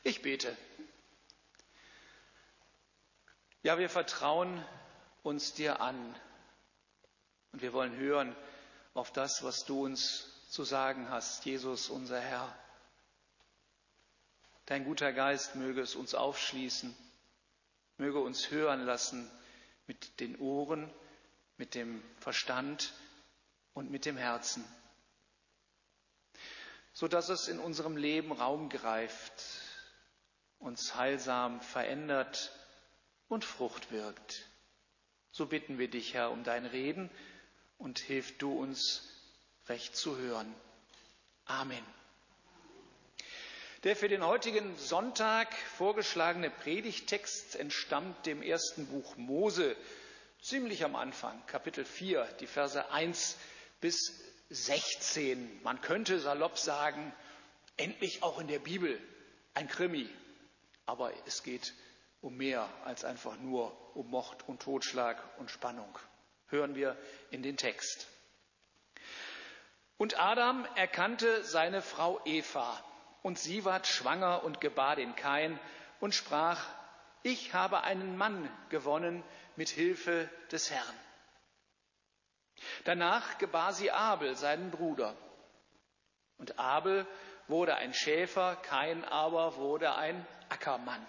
Ich bete. Ja, wir vertrauen uns dir an und wir wollen hören auf das, was du uns zu sagen hast, Jesus, unser Herr. Dein guter Geist möge es uns aufschließen, möge uns hören lassen mit den Ohren, mit dem Verstand und mit dem Herzen, sodass es in unserem Leben Raum greift, uns heilsam verändert und Frucht wirkt. So bitten wir dich, Herr, um dein Reden und hilf du uns, recht zu hören. Amen. Der für den heutigen Sonntag vorgeschlagene Predigttext entstammt dem ersten Buch Mose, ziemlich am Anfang, Kapitel 4, die Verse 1 bis 16. Man könnte salopp sagen, endlich auch in der Bibel ein Krimi. Aber es geht um mehr als einfach nur um Mord und Totschlag und Spannung. Hören wir in den Text. Und Adam erkannte seine Frau Eva, und sie ward schwanger und gebar den Kain und sprach: Ich habe einen Mann gewonnen mit Hilfe des Herrn. Danach gebar sie Abel, seinen Bruder. Und Abel wurde ein Schäfer, Kain aber wurde ein Ackermann.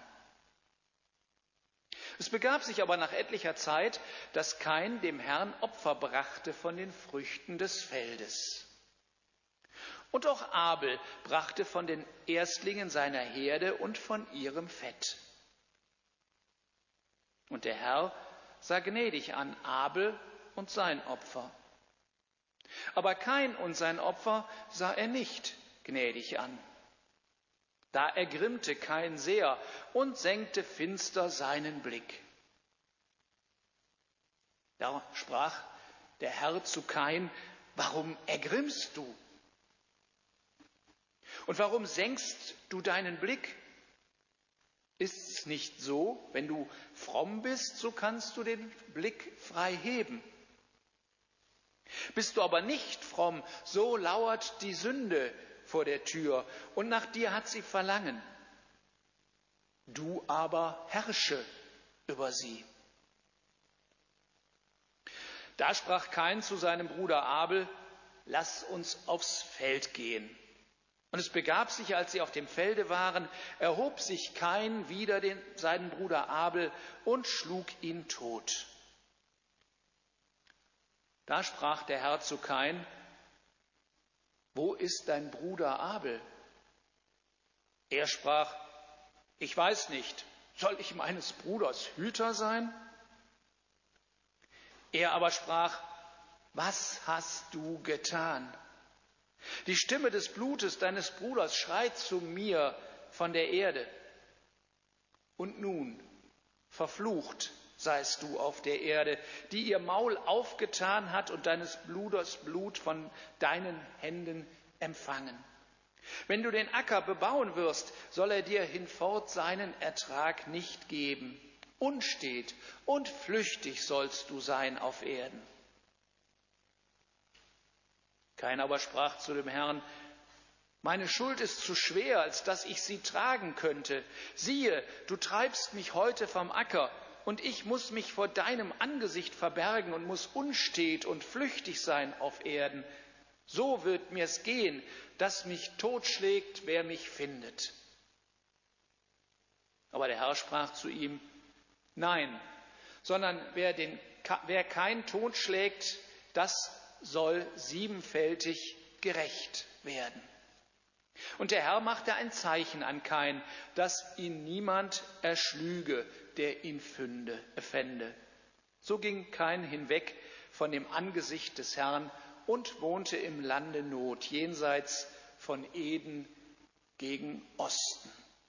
Es begab sich aber nach etlicher Zeit, dass Kain dem Herrn Opfer brachte von den Früchten des Feldes. Und auch Abel brachte von den Erstlingen seiner Herde und von ihrem Fett. Und der Herr sah gnädig an Abel und sein Opfer. Aber Kain und sein Opfer sah er nicht gnädig an. Da ergrimmte Kain sehr und senkte finster seinen Blick. Da sprach der Herr zu Kain: Warum ergrimmst du? Und warum senkst du deinen Blick? Ist es nicht so, wenn du fromm bist, so kannst du den Blick frei heben? Bist du aber nicht fromm, so lauert die Sünde vor der Tür, und nach dir hat sie Verlangen. Du aber herrsche über sie. Da sprach Kain zu seinem Bruder Abel: Lass uns aufs Feld gehen. Und es begab sich, als sie auf dem Felde waren, erhob sich Kain wider seinen Bruder Abel und schlug ihn tot. Da sprach der Herr zu Kain: Wo ist dein Bruder Abel? Er sprach: Ich weiß nicht, soll ich meines Bruders Hüter sein? Er aber sprach: Was hast du getan? Die Stimme des Blutes deines Bruders schreit zu mir von der Erde. Und nun, verflucht seist du auf der Erde, die ihr Maul aufgetan hat und deines Bruders Blut von deinen Händen empfangen. Wenn du den Acker bebauen wirst, soll er dir hinfort seinen Ertrag nicht geben. Unstet und flüchtig sollst du sein auf Erden. Kain aber sprach zu dem Herrn: Meine Schuld ist zu schwer, als dass ich sie tragen könnte. Siehe, du treibst mich heute vom Acker, und ich muss mich vor deinem Angesicht verbergen und muss unstet und flüchtig sein auf Erden. So wird mir's gehen, dass mich totschlägt, wer mich findet. Aber der Herr sprach zu ihm: Nein, sondern wer Kain totschlägt, das soll siebenfältig gerecht werden. Und der Herr machte ein Zeichen an Kain, dass ihn niemand erschlüge, der ihn fände. So ging Kain hinweg von dem Angesicht des Herrn und wohnte im Lande Not, jenseits von Eden gegen Osten.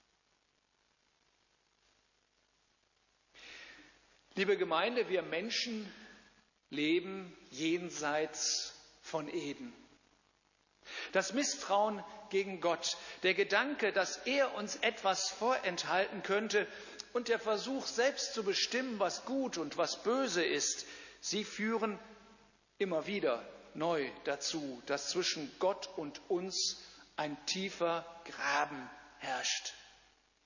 Liebe Gemeinde, wir Menschen leben jenseits von Eden. Das Misstrauen gegen Gott, der Gedanke, dass er uns etwas vorenthalten könnte und der Versuch, selbst zu bestimmen, was gut und was böse ist, sie führen immer wieder neu dazu, dass zwischen Gott und uns ein tiefer Graben herrscht.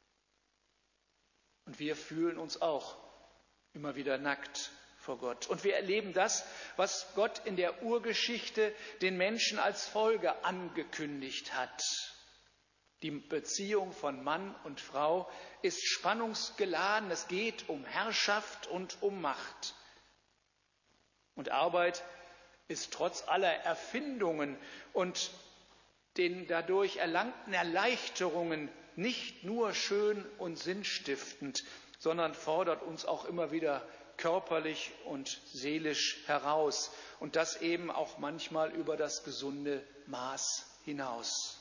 Und wir fühlen uns auch immer wieder nackt vor Gott. Und wir erleben das, was Gott in der Urgeschichte den Menschen als Folge angekündigt hat. Die Beziehung von Mann und Frau ist spannungsgeladen. Es geht um Herrschaft und um Macht. Und Arbeit ist trotz aller Erfindungen und den dadurch erlangten Erleichterungen nicht nur schön und sinnstiftend, sondern fordert uns auch immer wieder körperlich und seelisch heraus. Und das eben auch manchmal über das gesunde Maß hinaus.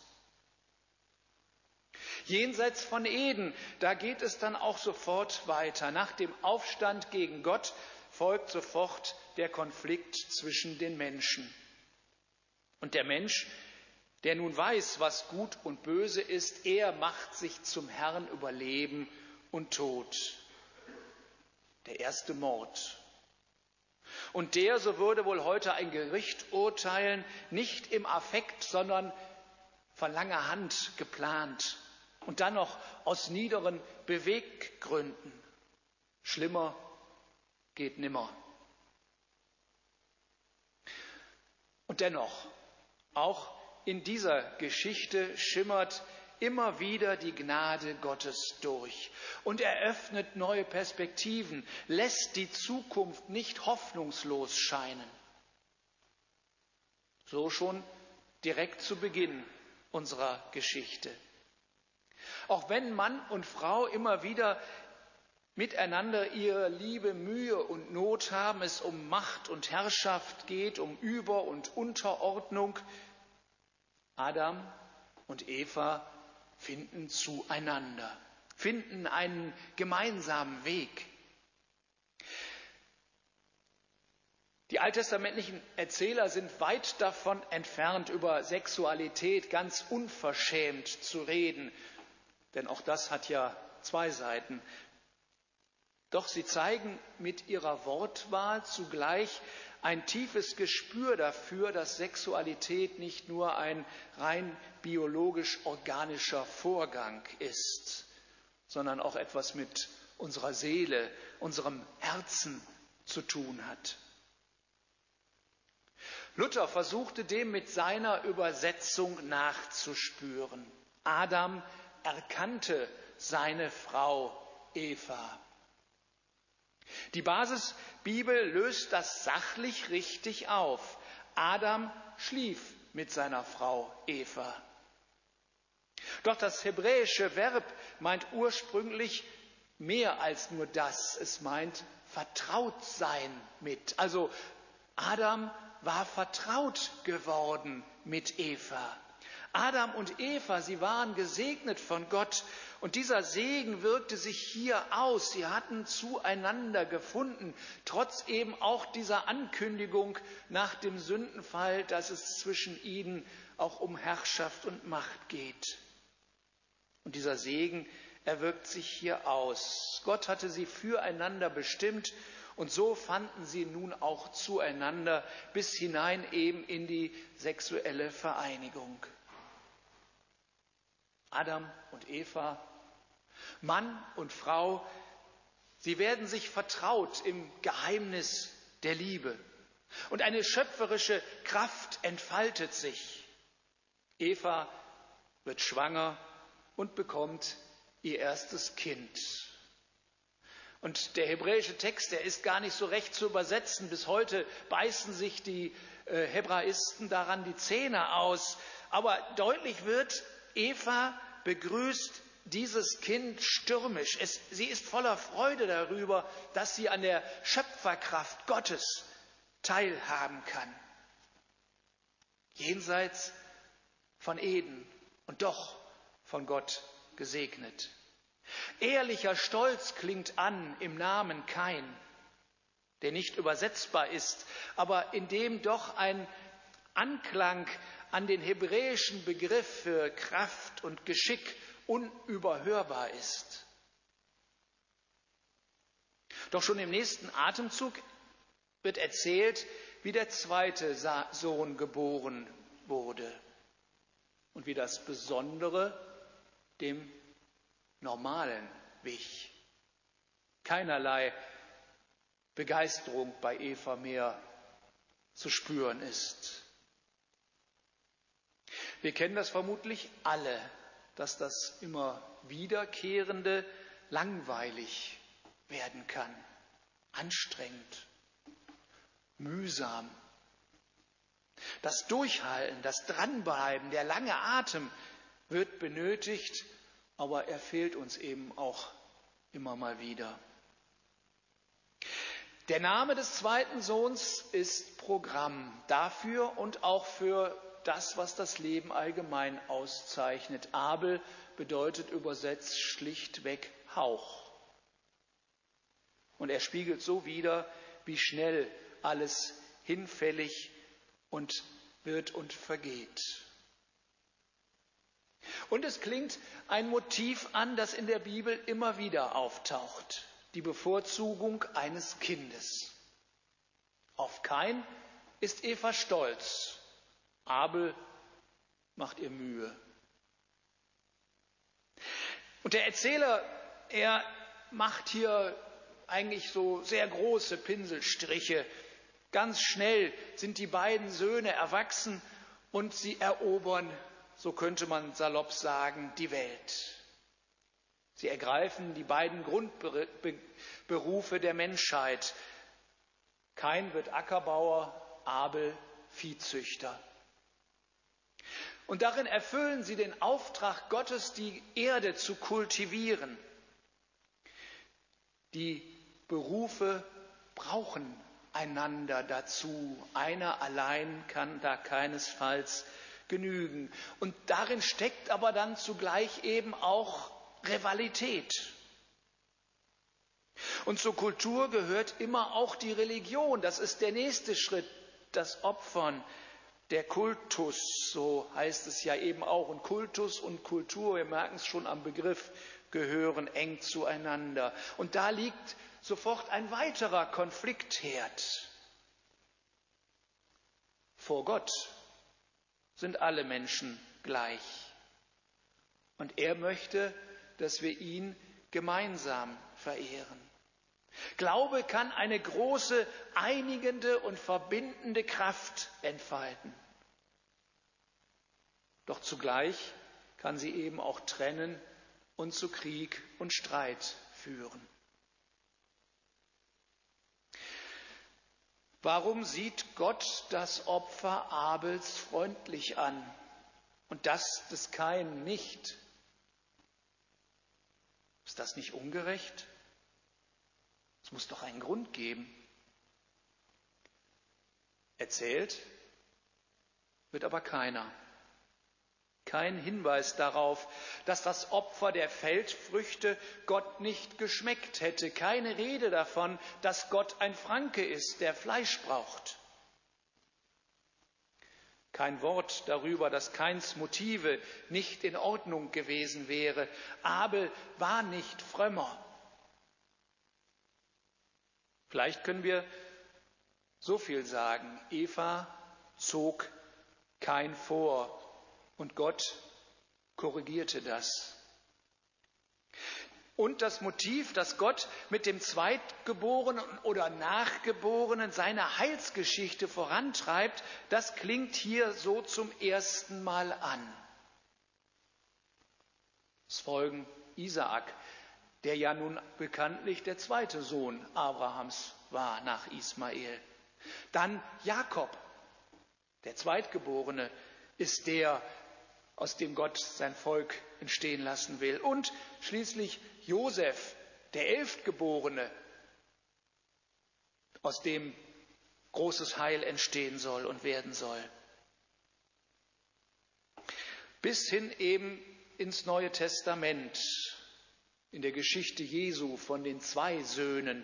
Jenseits von Eden, da geht es dann auch sofort weiter. Nach dem Aufstand gegen Gott folgt sofort der Konflikt zwischen den Menschen. Und der Mensch, der nun weiß, was gut und böse ist, er macht sich zum Herrn über Leben und Tod. Der erste Mord. Und der, so würde wohl heute ein Gericht urteilen, nicht im Affekt, sondern von langer Hand geplant. Und dann noch aus niederen Beweggründen. Schlimmer geht nimmer. Und dennoch, auch in dieser Geschichte schimmert immer wieder die Gnade Gottes durch und eröffnet neue Perspektiven, lässt die Zukunft nicht hoffnungslos scheinen. So schon direkt zu Beginn unserer Geschichte. Auch wenn Mann und Frau immer wieder miteinander ihre Liebe, Mühe und Not haben, es um Macht und Herrschaft geht, um Über- und Unterordnung, Adam und Eva finden zueinander, finden einen gemeinsamen Weg. Die alttestamentlichen Erzähler sind weit davon entfernt, über Sexualität ganz unverschämt zu reden, denn auch das hat ja zwei Seiten. Doch sie zeigen mit ihrer Wortwahl zugleich ein tiefes Gespür dafür, dass Sexualität nicht nur ein rein biologisch-organischer Vorgang ist, sondern auch etwas mit unserer Seele, unserem Herzen zu tun hat. Luther versuchte dem mit seiner Übersetzung nachzuspüren. Adam erkannte seine Frau Eva. Die Basisbibel löst das sachlich richtig auf. Adam schlief mit seiner Frau Eva. Doch das hebräische Verb meint ursprünglich mehr als nur das. Es meint vertraut sein mit. Also Adam war vertraut geworden mit Eva. Adam und Eva, sie waren gesegnet von Gott und dieser Segen wirkte sich hier aus. Sie hatten zueinander gefunden, trotz eben auch dieser Ankündigung nach dem Sündenfall, dass es zwischen ihnen auch um Herrschaft und Macht geht. Und dieser Segen, er wirkt sich hier aus. Gott hatte sie füreinander bestimmt und so fanden sie nun auch zueinander bis hinein eben in die sexuelle Vereinigung. Adam und Eva, Mann und Frau, sie werden sich vertraut im Geheimnis der Liebe. Und eine schöpferische Kraft entfaltet sich. Eva wird schwanger und bekommt ihr erstes Kind. Und der hebräische Text, der ist gar nicht so recht zu übersetzen. Bis heute beißen sich die Hebraisten daran die Zähne aus. Aber deutlich wird, Eva begrüßt dieses Kind stürmisch. Sie ist voller Freude darüber, dass sie an der Schöpferkraft Gottes teilhaben kann. Jenseits von Eden und doch von Gott gesegnet. Ehrlicher Stolz klingt an im Namen Kain, der nicht übersetzbar ist, aber in dem doch ein Anklang an den hebräischen Begriff für Kraft und Geschick unüberhörbar ist. Doch schon im nächsten Atemzug wird erzählt, wie der zweite Sohn geboren wurde und wie das Besondere dem Normalen wich. keinerlei Begeisterung bei Eva mehr zu spüren ist. Wir kennen das vermutlich alle, dass das immer Wiederkehrende langweilig werden kann, anstrengend, mühsam. Das Durchhalten, das Dranbleiben, der lange Atem wird benötigt, aber er fehlt uns eben auch immer mal wieder. Der Name des zweiten Sohns ist Programm dafür und auch für das, was das Leben allgemein auszeichnet. Abel bedeutet übersetzt schlichtweg Hauch. Und er spiegelt so wider, wie schnell alles hinfällig und wird und vergeht. Und es klingt ein Motiv an, das in der Bibel immer wieder auftaucht. Die Bevorzugung eines Kindes. Auf Kain ist Eva stolz. Abel macht ihr Mühe. Und der Erzähler, er macht hier eigentlich so sehr große Pinselstriche. Ganz schnell sind die beiden Söhne erwachsen und sie erobern, so könnte man salopp sagen, die Welt. Sie ergreifen die beiden Grundberufe der Menschheit. Kain wird Ackerbauer, Abel Viehzüchter. Und darin erfüllen sie den Auftrag Gottes, die Erde zu kultivieren. Die Berufe brauchen einander dazu. Einer allein kann da keinesfalls genügen. Und darin steckt aber dann zugleich eben auch Rivalität. Und zur Kultur gehört immer auch die Religion. Das ist der nächste Schritt, das Opfern, der Kultus, so heißt es ja eben auch. Und Kultus und Kultur, wir merken es schon am Begriff, gehören eng zueinander. Und da liegt sofort ein weiterer Konfliktherd. Vor Gott sind alle Menschen gleich. Und er möchte, dass wir ihn gemeinsam verehren. Glaube kann eine große, einigende und verbindende Kraft entfalten. Doch zugleich kann sie eben auch trennen und zu Krieg und Streit führen. Warum sieht Gott das Opfer Abels freundlich an und das des Kain nicht? Ist das nicht ungerecht? Es muss doch einen Grund geben. Erzählt wird aber keiner. Kein Hinweis darauf, dass das Opfer der Feldfrüchte Gott nicht geschmeckt hätte. Keine Rede davon, dass Gott ein Franke ist, der Fleisch braucht. Kein Wort darüber, dass Kains Motive nicht in Ordnung gewesen wäre. Abel war nicht frömmer. Vielleicht können wir so viel sagen. Eva zog Kain vor und Gott korrigierte das. Und das Motiv, dass Gott mit dem Zweitgeborenen oder Nachgeborenen seine Heilsgeschichte vorantreibt, das klingt hier so zum ersten Mal an. Es folgen Isaak, der ja nun bekanntlich der zweite Sohn Abrahams war nach Ismael. Dann Jakob, der Zweitgeborene, ist der, aus dem Gott sein Volk entstehen lassen will. Und schließlich Josef, der Elftgeborene, aus dem großes Heil entstehen soll und werden soll. Bis hin eben ins Neue Testament, in der Geschichte Jesu von den zwei Söhnen.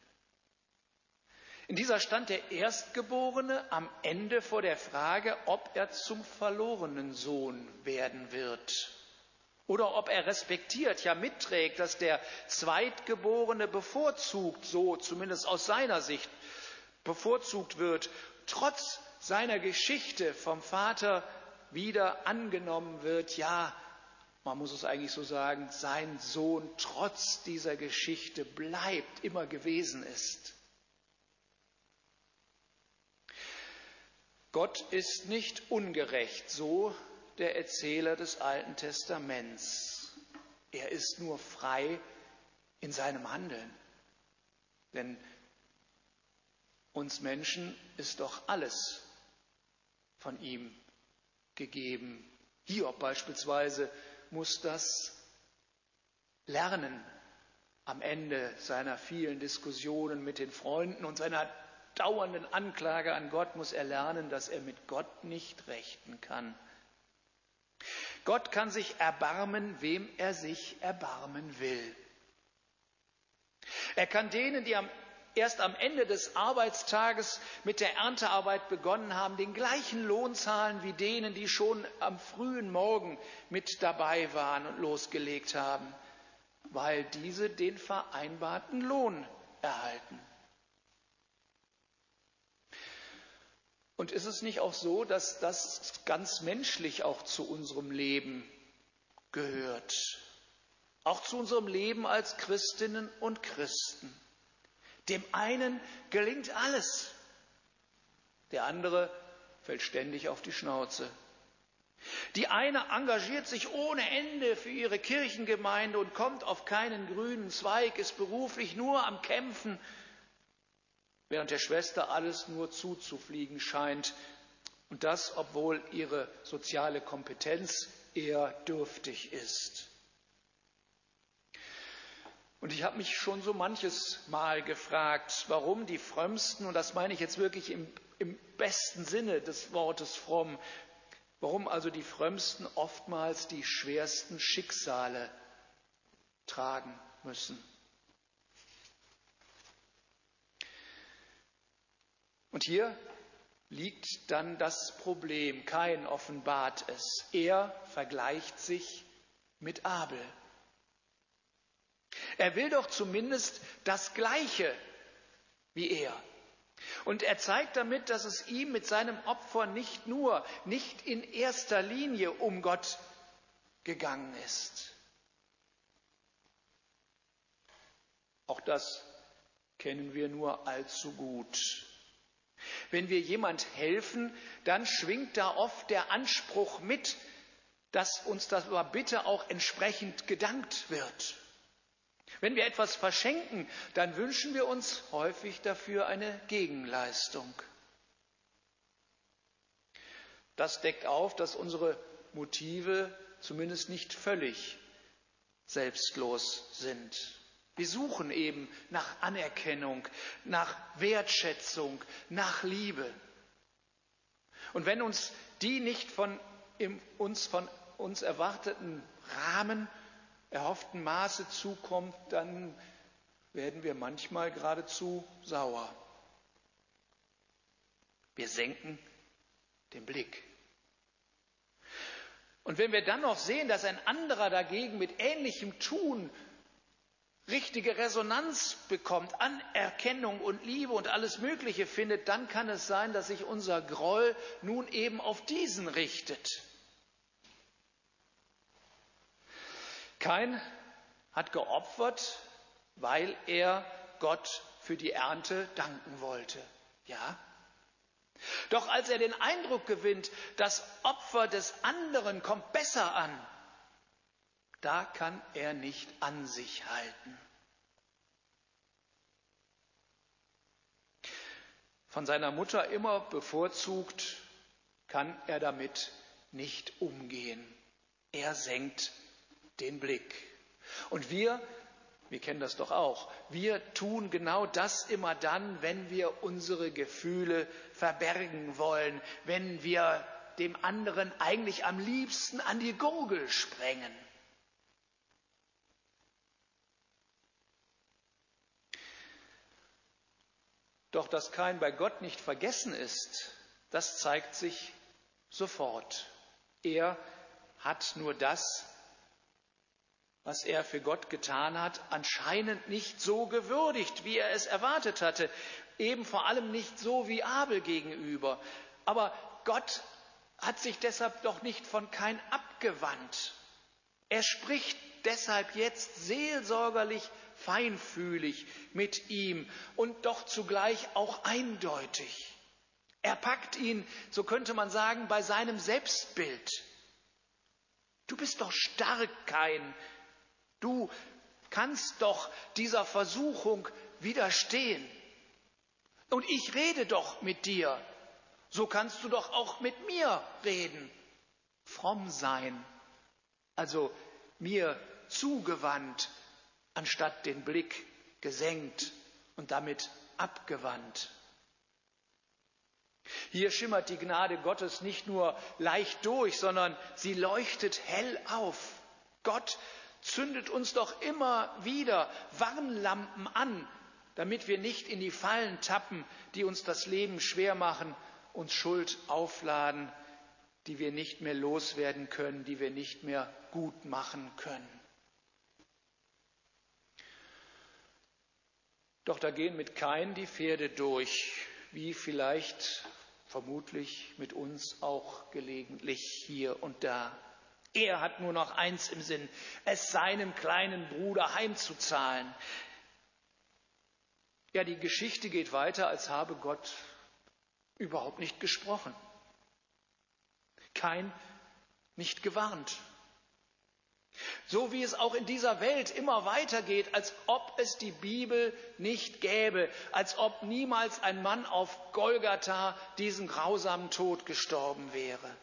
In dieser stand der Erstgeborene am Ende vor der Frage, ob er zum verlorenen Sohn werden wird. Oder ob er respektiert, ja mitträgt, dass der Zweitgeborene bevorzugt, so zumindest aus seiner Sicht bevorzugt wird, trotz seiner Geschichte vom Vater wieder angenommen wird, ja man muss es eigentlich so sagen, sein Sohn trotz dieser Geschichte bleibt, immer gewesen ist. Gott ist nicht ungerecht, so der Erzähler des Alten Testaments. Er ist nur frei in seinem Handeln. Denn uns Menschen ist doch alles von ihm gegeben. Hiob beispielsweise muss das lernen am Ende seiner vielen Diskussionen mit den Freunden und seiner dauernden Anklage an Gott muss er lernen, dass er mit Gott nicht rechten kann. Gott kann sich erbarmen, wem er sich erbarmen will. Er kann denen, die erst am Ende des Arbeitstages mit der Erntearbeit begonnen haben, den gleichen Lohn zahlen wie denen, die schon am frühen Morgen mit dabei waren und losgelegt haben, weil diese den vereinbarten Lohn erhalten. Und ist es nicht auch so, dass das ganz menschlich auch zu unserem Leben gehört? Auch zu unserem Leben als Christinnen und Christen. Dem einen gelingt alles, der andere fällt ständig auf die Schnauze. Die eine engagiert sich ohne Ende für ihre Kirchengemeinde und kommt auf keinen grünen Zweig, ist beruflich nur am Kämpfen, während der Schwester alles nur zuzufliegen scheint. Und das, obwohl ihre soziale Kompetenz eher dürftig ist. Und ich habe mich schon so manches Mal gefragt, warum die Frömmsten, und das meine ich jetzt wirklich im besten Sinne des Wortes fromm, warum also die Frömmsten oftmals die schwersten Schicksale tragen müssen. Und hier liegt dann das Problem. Kain offenbart es. Er vergleicht sich mit Abel. Er will doch zumindest das Gleiche wie er. Und er zeigt damit, dass es ihm mit seinem Opfer nicht in erster Linie um Gott gegangen ist. Auch das kennen wir nur allzu gut. Wenn wir jemand helfen, dann schwingt da oft der Anspruch mit, dass uns das aber bitte auch entsprechend gedankt wird. Wenn wir etwas verschenken, dann wünschen wir uns häufig dafür eine Gegenleistung. Das deckt auf, dass unsere Motive zumindest nicht völlig selbstlos sind. Wir suchen eben nach Anerkennung, nach Wertschätzung, nach Liebe. Und wenn uns die nicht von uns erwarteten Rahmen, erhofften Maße zukommt, dann werden wir manchmal geradezu sauer. Wir senken den Blick. Und wenn wir dann noch sehen, dass ein anderer dagegen mit ähnlichem Tun richtige Resonanz bekommt, Anerkennung und Liebe und alles Mögliche findet, dann kann es sein, dass sich unser Groll nun eben auf diesen richtet. Kain hat geopfert, weil er Gott für die Ernte danken wollte. Ja. Doch als er den Eindruck gewinnt, das Opfer des anderen kommt besser an, da kann er nicht an sich halten. Von seiner Mutter immer bevorzugt, kann er damit nicht umgehen. Er senkt den Blick. Und wir kennen das doch auch, wir tun genau das immer dann, wenn wir unsere Gefühle verbergen wollen, wenn wir dem anderen eigentlich am liebsten an die Gurgel sprengen. Doch dass Kain bei Gott nicht vergessen ist, das zeigt sich sofort. Er hat nur das, was er für Gott getan hat, anscheinend nicht so gewürdigt, wie er es erwartet hatte. Eben vor allem nicht so wie Abel gegenüber. Aber Gott hat sich deshalb doch nicht von Kain abgewandt. Er spricht deshalb jetzt seelsorgerlich, feinfühlig mit ihm und doch zugleich auch eindeutig. Er packt ihn, so könnte man sagen, bei seinem Selbstbild. Du bist doch stark, Kain. Du kannst doch dieser Versuchung widerstehen. Und ich rede doch mit dir. So kannst du doch auch mit mir reden. Fromm sein, also mir zugewandt, anstatt den Blick gesenkt und damit abgewandt. Hier schimmert die Gnade Gottes nicht nur leicht durch, sondern sie leuchtet hell auf. Gott zündet uns doch immer wieder Warnlampen an, damit wir nicht in die Fallen tappen, die uns das Leben schwer machen, uns Schuld aufladen, die wir nicht mehr loswerden können, die wir nicht mehr gut machen können. Doch da gehen mit Kain die Pferde durch, wie vielleicht vermutlich mit uns auch gelegentlich hier und da. Er hat nur noch eins im Sinn, es seinem kleinen Bruder heimzuzahlen. Ja, die Geschichte geht weiter, als habe Gott überhaupt nicht gesprochen. Kain nicht gewarnt. So wie es auch in dieser Welt immer weitergeht, als ob es die Bibel nicht gäbe, als ob niemals ein Mann auf Golgatha diesen grausamen Tod gestorben wäre.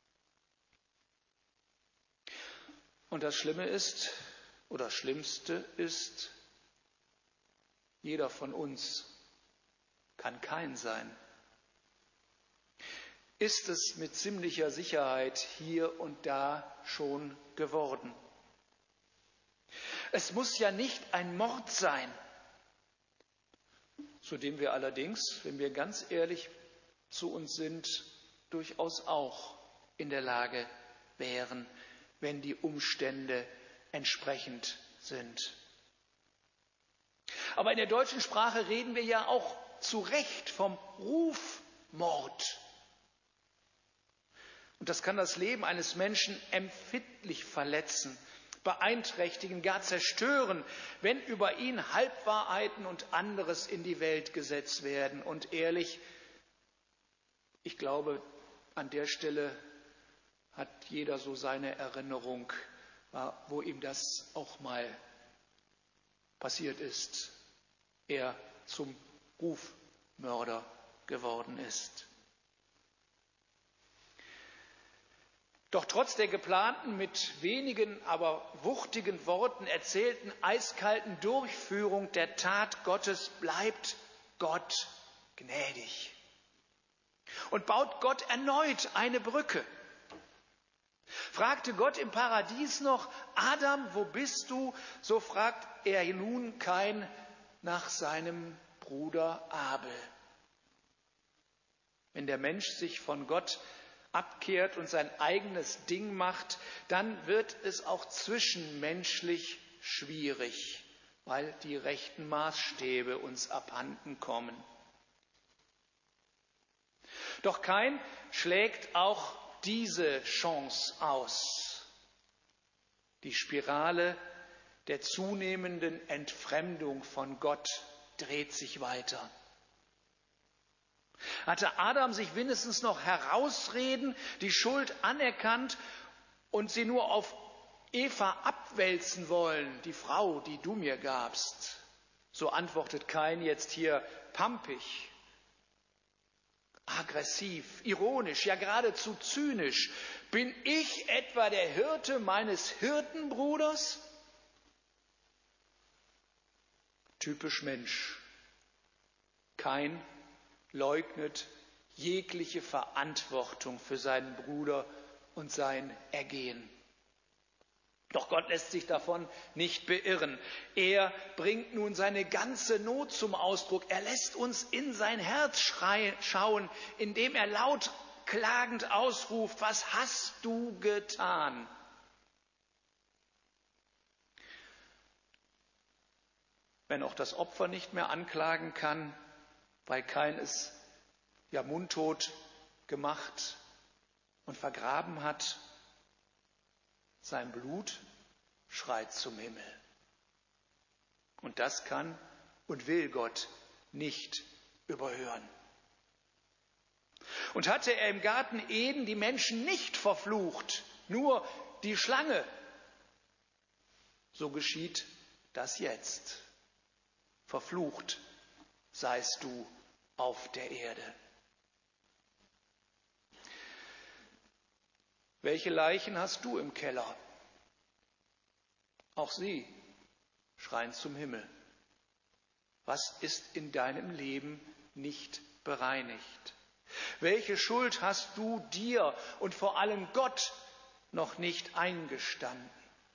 Und das Schlimme ist, oder Schlimmste ist, jeder von uns kann Kain sein. Ist es mit ziemlicher Sicherheit hier und da schon geworden. Es muss ja nicht ein Mord sein, zu dem wir allerdings, wenn wir ganz ehrlich zu uns sind, durchaus auch in der Lage wären, wenn die Umstände entsprechend sind. Aber in der deutschen Sprache reden wir ja auch zu Recht vom Rufmord. Und das kann das Leben eines Menschen empfindlich verletzen, beeinträchtigen, gar zerstören, wenn über ihn Halbwahrheiten und anderes in die Welt gesetzt werden. Und ehrlich, ich glaube, an der Stelle hat jeder so seine Erinnerung, wo ihm das auch mal passiert ist, er zum Rufmörder geworden ist. Doch trotz der geplanten, mit wenigen, aber wuchtigen Worten erzählten, eiskalten Durchführung der Tat Gottes bleibt Gott gnädig und baut Gott erneut eine Brücke. Fragte Gott im Paradies noch, Adam, wo bist du? So fragt er nun Kain nach seinem Bruder Abel. Wenn der Mensch sich von Gott abkehrt und sein eigenes Ding macht, dann wird es auch zwischenmenschlich schwierig, weil die rechten Maßstäbe uns abhanden kommen. Doch Kain schlägt auch diese Chance aus. Die Spirale der zunehmenden Entfremdung von Gott dreht sich weiter. Hatte Adam sich wenigstens noch herausreden, die Schuld anerkannt und sie nur auf Eva abwälzen wollen, die Frau, die du mir gabst, so antwortet Kain jetzt hier pampig, aggressiv, ironisch, ja geradezu zynisch. Bin ich etwa der Hirte meines Hirtenbruders? Typisch Mensch. Kain leugnet jegliche Verantwortung für seinen Bruder und sein Ergehen. Doch Gott lässt sich davon nicht beirren. Er bringt nun seine ganze Not zum Ausdruck. Er lässt uns in sein Herz schauen, indem er laut klagend ausruft, was hast du getan? Wenn auch das Opfer nicht mehr anklagen kann, weil Kain es ja mundtot gemacht und vergraben hat, sein Blut schreit zum Himmel. Und das kann und will Gott nicht überhören. Und hatte er im Garten Eden die Menschen nicht verflucht, nur die Schlange, so geschieht das jetzt. Verflucht seist du auf der Erde. Welche Leichen hast du im Keller? Auch sie schreien zum Himmel. Was ist in deinem Leben nicht bereinigt? Welche Schuld hast du dir und vor allem Gott noch nicht eingestanden?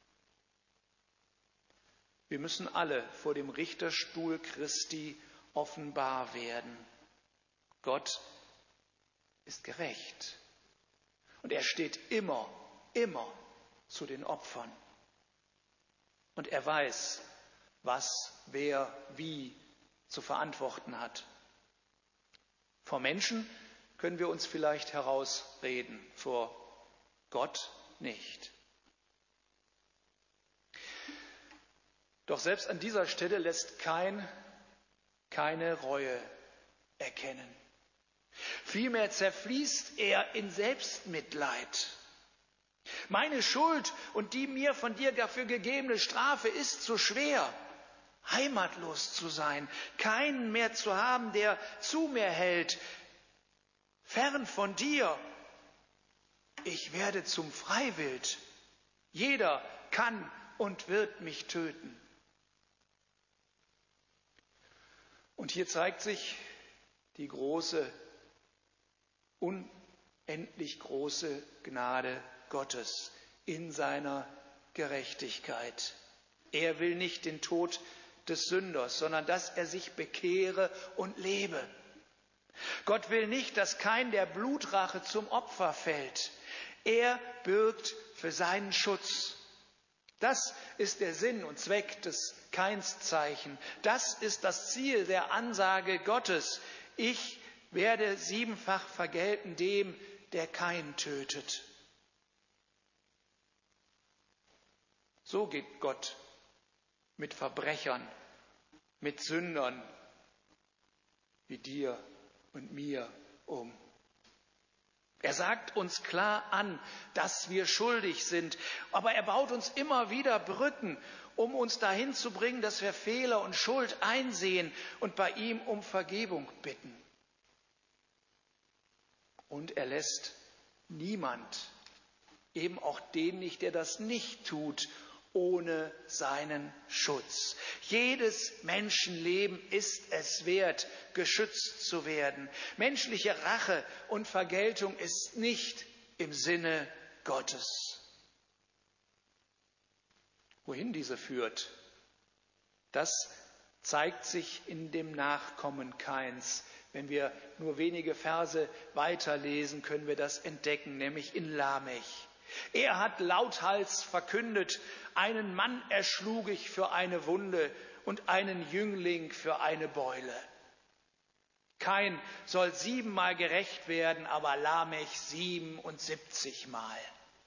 Wir müssen alle vor dem Richterstuhl Christi offenbar werden. Gott ist gerecht und er steht immer zu den Opfern. Und er weiß, was wer wie zu verantworten hat. Vor Menschen können wir uns vielleicht herausreden, vor Gott nicht. Doch selbst an dieser Stelle lässt keine Reue erkennen. Vielmehr zerfließt er in Selbstmitleid. Meine Schuld und die mir von dir dafür gegebene Strafe ist zu schwer, heimatlos zu sein, keinen mehr zu haben, der zu mir hält, fern von dir. Ich werde zum Freiwild. Jeder kann und wird mich töten. Und hier zeigt sich die große, unendlich große Gnade Gottes in seiner Gerechtigkeit. Er will nicht den Tod des Sünders, sondern dass er sich bekehre und lebe. Gott will nicht, dass kein der Blutrache zum Opfer fällt. Er bürgt für seinen Schutz. Das ist der Sinn und Zweck des Kainszeichen. Das ist das Ziel der Ansage Gottes. Ich werde siebenfach vergelten dem, der Kain tötet. So geht Gott mit Verbrechern, mit Sündern wie dir und mir um. Er sagt uns klar an, dass wir schuldig sind, aber er baut uns immer wieder Brücken, um uns dahin zu bringen, dass wir Fehler und Schuld einsehen und bei ihm um Vergebung bitten. Und er lässt niemand, eben auch den nicht, der das nicht tut, ohne seinen Schutz. Jedes Menschenleben ist es wert, geschützt zu werden. Menschliche Rache und Vergeltung ist nicht im Sinne Gottes. Wohin diese führt, das zeigt sich in dem Nachkommen Kains. Wenn wir nur wenige Verse weiterlesen, können wir das entdecken, nämlich in Lamech. Er hat lauthals verkündet, einen Mann erschlug ich für eine Wunde und einen Jüngling für eine Beule. Kain soll 7-mal gerächt werden, aber Lamech 77-mal.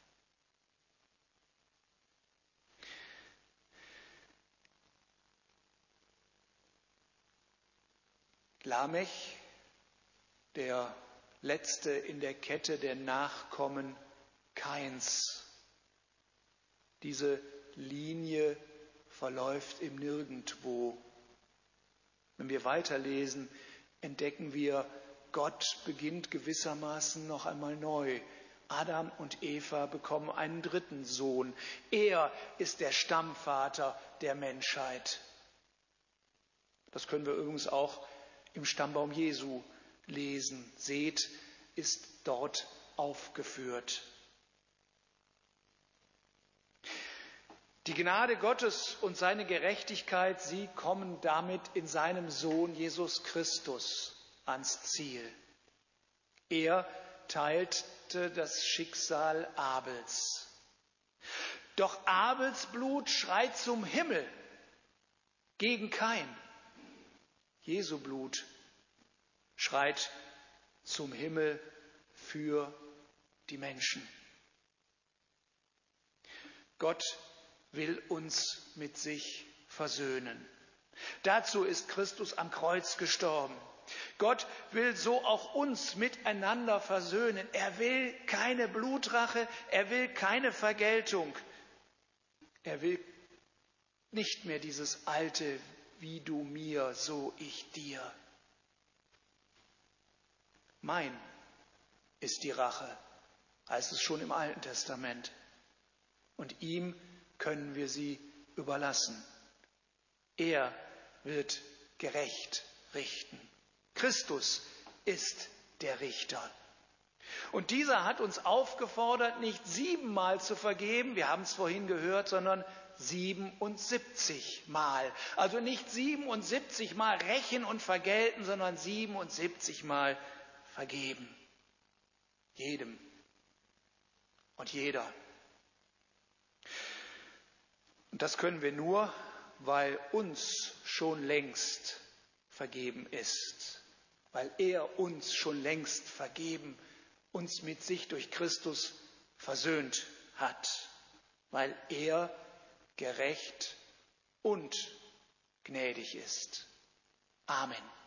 Lamech, der letzte in der Kette der Nachkommen Kains. Diese Linie verläuft im Nirgendwo. Wenn wir weiterlesen, entdecken wir, Gott beginnt gewissermaßen noch einmal neu. Adam und Eva bekommen einen dritten Sohn. Er ist der Stammvater der Menschheit. Das können wir übrigens auch im Stammbaum Jesu lesen. Seth ist dort aufgeführt. Die Gnade Gottes und seine Gerechtigkeit, sie kommen damit in seinem Sohn Jesus Christus ans Ziel. Er teilte das Schicksal Abels. Doch Abels Blut schreit zum Himmel gegen Kain. Jesu Blut schreit zum Himmel für die Menschen. Gott will uns mit sich versöhnen. Dazu ist Christus am Kreuz gestorben. Gott will so auch uns miteinander versöhnen. Er will keine Blutrache, er will keine Vergeltung. Er will nicht mehr dieses alte, wie du mir, so ich dir. Mein ist die Rache, heißt es schon im Alten Testament. Und ihm können wir sie überlassen. Er wird gerecht richten. Christus ist der Richter. Und dieser hat uns aufgefordert, nicht 7-mal zu vergeben, wir haben es vorhin gehört, sondern 77 Mal. Also nicht 77 Mal rächen und vergelten, sondern 77 Mal vergeben. Jedem und jeder. Und das können wir nur, weil uns schon längst vergeben ist. Weil er uns schon längst vergeben, uns mit sich durch Christus versöhnt hat. Weil er gerecht und gnädig ist. Amen.